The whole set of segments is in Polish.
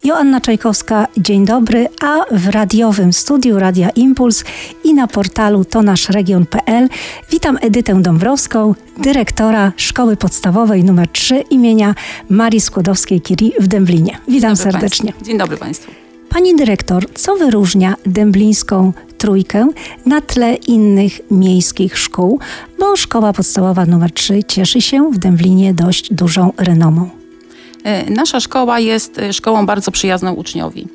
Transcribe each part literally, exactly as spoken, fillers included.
Joanna Czajkowska, dzień dobry, a w radiowym studiu Radia Impuls i na portalu to nasz region kropka p l witam Edytę Dąbrowską, dyrektora Szkoły Podstawowej numer trzy imienia Marii Skłodowskiej-Curie w Dęblinie. Witam Dzień serdecznie. Państwu. Dzień dobry Państwu. Pani dyrektor, co wyróżnia dęblińską trójkę na tle innych miejskich szkół, bo Szkoła Podstawowa numer trzy cieszy się w Dęblinie dość dużą renomą? Nasza szkoła jest szkołą bardzo przyjazną uczniowi.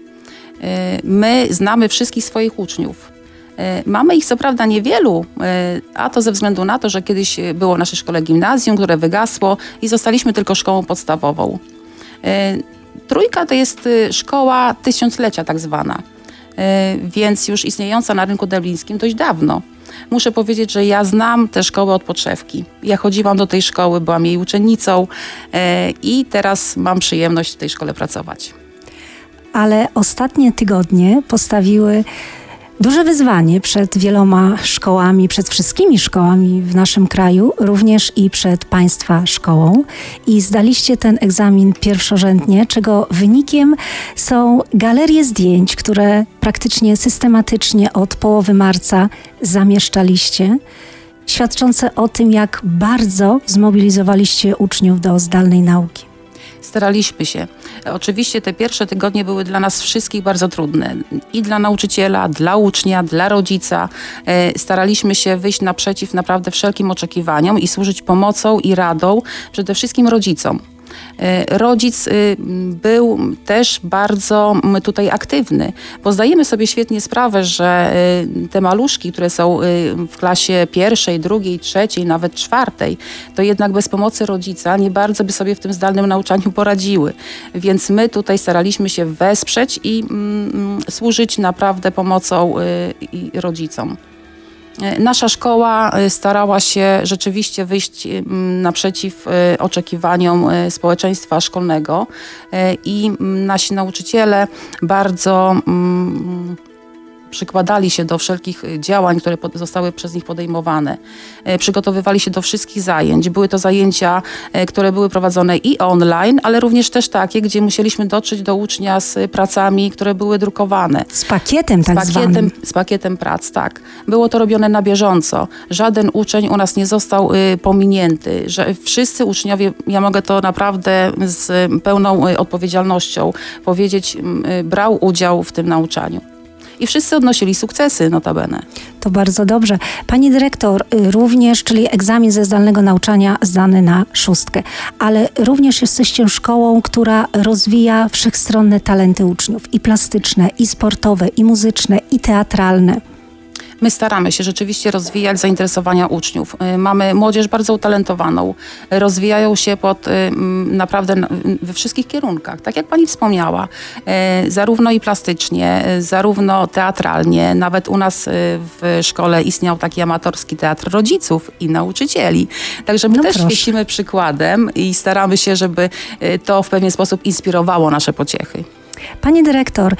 My znamy wszystkich swoich uczniów. Mamy ich co prawda niewielu, a to ze względu na to, że kiedyś było w naszej szkole gimnazjum, które wygasło i zostaliśmy tylko szkołą podstawową. Trójka to jest szkoła tysiąclecia tak zwana, więc już istniejąca na rynku dęblińskim dość dawno. Muszę powiedzieć, że ja znam tę szkołę od podszewki. Ja chodziłam do tej szkoły, byłam jej uczennicą e, i teraz mam przyjemność w tej szkole pracować. Ale ostatnie tygodnie postawiły duże wyzwanie przed wieloma szkołami, przed wszystkimi szkołami w naszym kraju, również i przed Państwa szkołą. I zdaliście ten egzamin pierwszorzędnie, czego wynikiem są galerie zdjęć, które praktycznie systematycznie od połowy marca zamieszczaliście, świadczące o tym, jak bardzo zmobilizowaliście uczniów do zdalnej nauki. Staraliśmy się. Oczywiście te pierwsze tygodnie były dla nas wszystkich bardzo trudne. I dla nauczyciela, dla ucznia, dla rodzica. Staraliśmy się wyjść naprzeciw naprawdę wszelkim oczekiwaniom i służyć pomocą i radą przede wszystkim rodzicom. Rodzic był też bardzo tutaj aktywny, bo zdajemy sobie świetnie sprawę, że te maluszki, które są w klasie pierwszej, drugiej, trzeciej, nawet czwartej, to jednak bez pomocy rodzica nie bardzo by sobie w tym zdalnym nauczaniu poradziły. Więc my tutaj staraliśmy się wesprzeć i mm, służyć naprawdę pomocą y, rodzicom. Nasza szkoła starała się rzeczywiście wyjść naprzeciw oczekiwaniom społeczeństwa szkolnego i nasi nauczyciele bardzo przykładali się do wszelkich działań, które zostały przez nich podejmowane. Przygotowywali się do wszystkich zajęć. Były to zajęcia, które były prowadzone i online, ale również też takie, gdzie musieliśmy dotrzeć do ucznia z pracami, które były drukowane. Z pakietem tak z pakietem, zwanym. Z pakietem prac, tak. Było to robione na bieżąco. Żaden uczeń u nas nie został y, pominięty. Że wszyscy uczniowie, ja mogę to naprawdę z pełną y, odpowiedzialnością powiedzieć, y, brał udział w tym nauczaniu. I wszyscy odnosili sukcesy, notabene. To bardzo dobrze. Pani dyrektor, również, czyli egzamin ze zdalnego nauczania zdany na szóstkę, ale również jesteście szkołą, która rozwija wszechstronne talenty uczniów, i plastyczne, i sportowe, i muzyczne, i teatralne. My staramy się rzeczywiście rozwijać zainteresowania uczniów. Mamy młodzież bardzo utalentowaną. Rozwijają się pod naprawdę we wszystkich kierunkach. Tak jak pani wspomniała, zarówno i plastycznie, zarówno teatralnie. Nawet u nas w szkole istniał taki amatorski teatr rodziców i nauczycieli. Także my no też proszę. świecimy przykładem i staramy się, żeby to w pewien sposób inspirowało nasze pociechy. Pani dyrektor,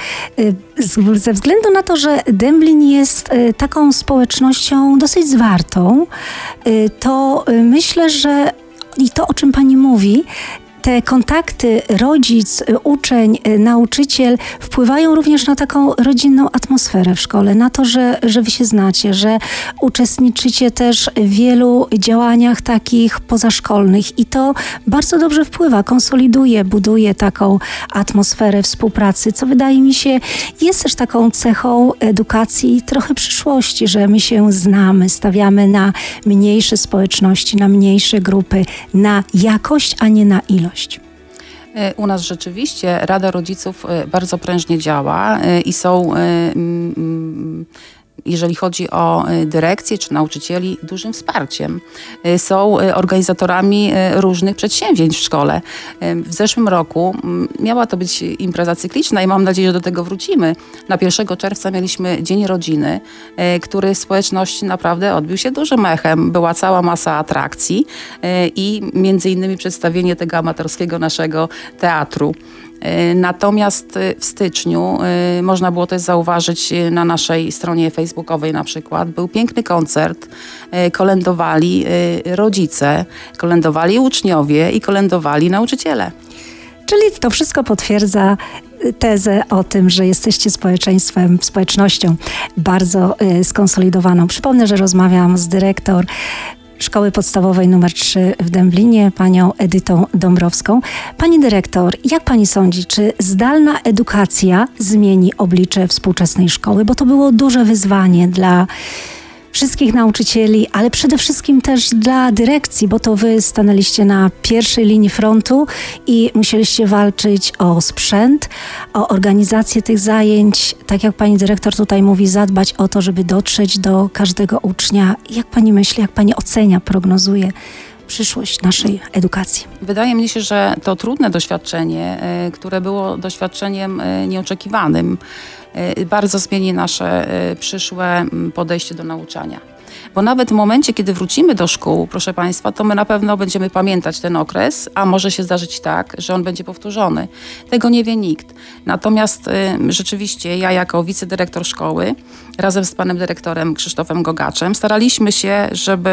ze względu na to, że Dęblin jest taką społecznością dosyć zwartą, to myślę, że i to, o czym pani mówi, te kontakty rodzic, uczeń, nauczyciel wpływają również na taką rodzinną atmosferę w szkole, na to, że, że wy się znacie, że uczestniczycie też w wielu działaniach takich pozaszkolnych i to bardzo dobrze wpływa, konsoliduje, buduje taką atmosferę współpracy, co wydaje mi się jest też taką cechą edukacji trochę przyszłości, że my się znamy, stawiamy na mniejsze społeczności, na mniejsze grupy, na jakość, a nie na ilość. U nas rzeczywiście Rada Rodziców bardzo prężnie działa i są, jeżeli chodzi o dyrekcję czy nauczycieli, dużym wsparciem. Są organizatorami różnych przedsięwzięć w szkole. W zeszłym roku miała to być impreza cykliczna i mam nadzieję, że do tego wrócimy. Na pierwszego czerwca mieliśmy Dzień Rodziny, który w społeczności naprawdę odbił się dużym echem. Była cała masa atrakcji i między innymi przedstawienie tego amatorskiego naszego teatru. Natomiast w styczniu można było też zauważyć na naszej stronie facebookowej na przykład, był piękny koncert, kolędowali rodzice, kolędowali uczniowie i kolędowali nauczyciele. Czyli to wszystko potwierdza tezę o tym, że jesteście społeczeństwem, społecznością bardzo skonsolidowaną. Przypomnę, że rozmawiam z dyrektor Szkoły Podstawowej numer trzy w Dęblinie, panią Edytą Dąbrowską. Pani dyrektor, jak pani sądzi, czy zdalna edukacja zmieni oblicze współczesnej szkoły? Bo to było duże wyzwanie dla wszystkich nauczycieli, ale przede wszystkim też dla dyrekcji, bo to wy stanęliście na pierwszej linii frontu i musieliście walczyć o sprzęt, o organizację tych zajęć. Tak jak pani dyrektor tutaj mówi, zadbać o to, żeby dotrzeć do każdego ucznia. Jak pani myśli, jak pani ocenia, prognozuje przyszłość naszej edukacji? Wydaje mi się, że to trudne doświadczenie, które było doświadczeniem nieoczekiwanym, bardzo zmieni nasze przyszłe podejście do nauczania. Bo nawet w momencie, kiedy wrócimy do szkół, proszę Państwa, to my na pewno będziemy pamiętać ten okres, a może się zdarzyć tak, że on będzie powtórzony. Tego nie wie nikt. Natomiast y, rzeczywiście ja jako wicedyrektor szkoły, razem z panem dyrektorem Krzysztofem Gogaczem, staraliśmy się, żeby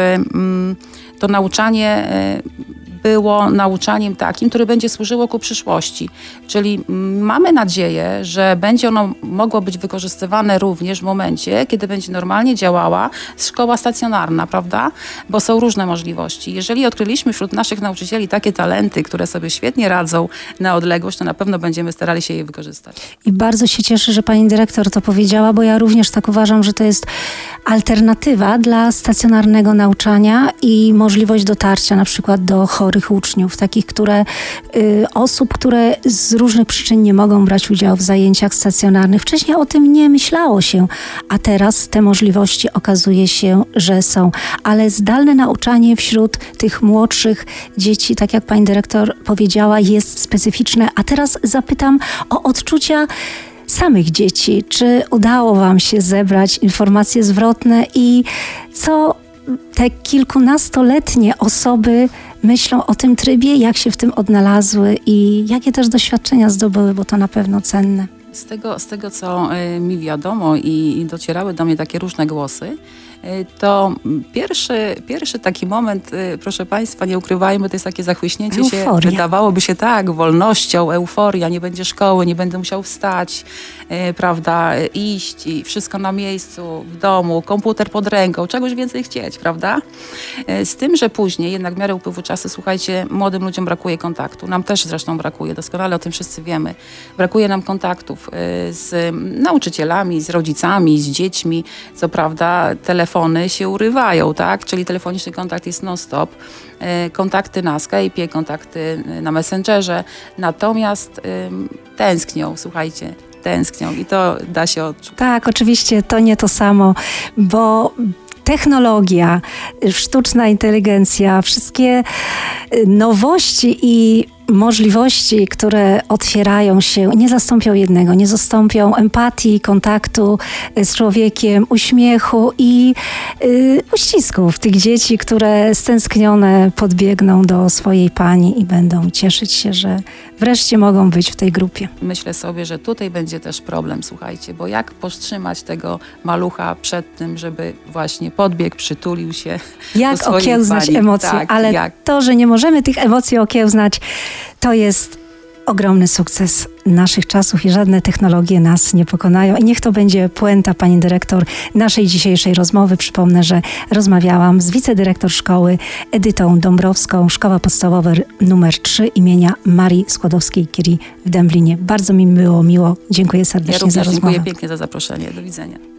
y, to nauczanie y, było nauczaniem takim, które będzie służyło ku przyszłości. Czyli mamy nadzieję, że będzie ono mogło być wykorzystywane również w momencie, kiedy będzie normalnie działała szkoła stacjonarna, prawda? Bo są różne możliwości. Jeżeli odkryliśmy wśród naszych nauczycieli takie talenty, które sobie świetnie radzą na odległość, to na pewno będziemy starali się je wykorzystać. I bardzo się cieszę, że pani dyrektor to powiedziała, bo ja również tak uważam, że to jest alternatywa dla stacjonarnego nauczania i możliwość dotarcia na przykład do chorych uczniów, takich, które, y, osób, które z różnych przyczyn nie mogą brać udziału w zajęciach stacjonarnych. Wcześniej o tym nie myślało się, a teraz te możliwości okazuje się, że są. Ale zdalne nauczanie wśród tych młodszych dzieci, tak jak pani dyrektor powiedziała, jest specyficzne. A teraz zapytam o odczucia samych dzieci. Czy udało wam się zebrać informacje zwrotne i co te kilkunastoletnie osoby myślą o tym trybie, jak się w tym odnalazły i jakie też doświadczenia zdobyły, bo to na pewno cenne. Z tego, z tego co y, mi wiadomo i, i docierały do mnie takie różne głosy, y, to pierwszy, pierwszy taki moment, y, proszę Państwa, nie ukrywajmy, to jest takie zachłyśnięcie Euforia. się, wydawałoby się tak, wolnością, euforia, nie będzie szkoły, nie będę musiał wstać, y, prawda, y, iść i wszystko na miejscu, w domu, komputer pod ręką, czegoś więcej chcieć, prawda? Y, z tym, że później, jednak w miarę upływu czasu, słuchajcie, młodym ludziom brakuje kontaktu, nam też zresztą brakuje, doskonale o tym wszyscy wiemy, brakuje nam kontaktów z nauczycielami, z rodzicami, z dziećmi. Co prawda telefony się urywają, tak? Czyli telefoniczny kontakt jest non-stop. Kontakty na Skype'ie, kontakty na Messengerze. Natomiast ym, tęsknią, słuchajcie, tęsknią i to da się odczuć. Tak, oczywiście to nie to samo, bo technologia, sztuczna inteligencja, wszystkie nowości i możliwości, które otwierają się, nie zastąpią jednego, nie zastąpią empatii, kontaktu z człowiekiem, uśmiechu i y, uścisków tych dzieci, które stęsknione podbiegną do swojej pani i będą cieszyć się, że wreszcie mogą być w tej grupie. Myślę sobie, że tutaj będzie też problem, słuchajcie, bo jak powstrzymać tego malucha przed tym, żeby właśnie podbiegł, przytulił się Jak do swojej okiełznać pani. emocje, Tak, ale jak? to, że nie możemy tych emocji okiełznać, to jest ogromny sukces naszych czasów i żadne technologie nas nie pokonają. I niech to będzie puenta, pani dyrektor, naszej dzisiejszej rozmowy. Przypomnę, że rozmawiałam z wicedyrektor szkoły Edytą Dąbrowską, Szkoła Podstawowa numer trzy imienia Marii Skłodowskiej-Curie w Dęblinie. Bardzo mi było miło. Dziękuję serdecznie ja również za rozmowę. dziękuję pięknie za zaproszenie. Do widzenia.